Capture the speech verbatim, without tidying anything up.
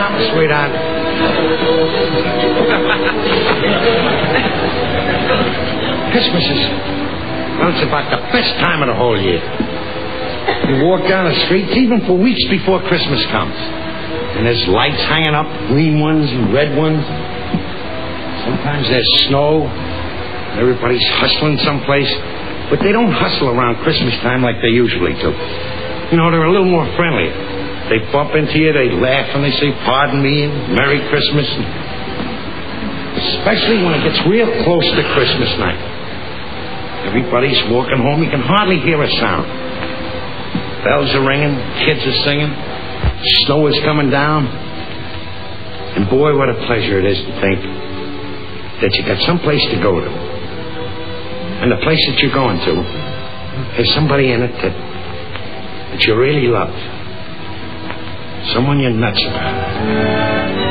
something, sweetheart? Christmas is, well, it's about the best time of the whole year. You walk down the streets even for weeks before Christmas comes. And there's lights hanging up, green ones and red ones. Sometimes there's snow. Everybody's hustling someplace. But they don't hustle around Christmas time like they usually do. You know, they're a little more friendly. They bump into you, they laugh, and they say, pardon me, and Merry Christmas. Especially when it gets real close to Christmas night. Everybody's walking home. You can hardly hear a sound. Bells are ringing, kids are singing, snow is coming down. And boy, what a pleasure it is to think that you got someplace to go to. And the place that you're going to, there's somebody in it that, that you really love. Someone you're nuts about.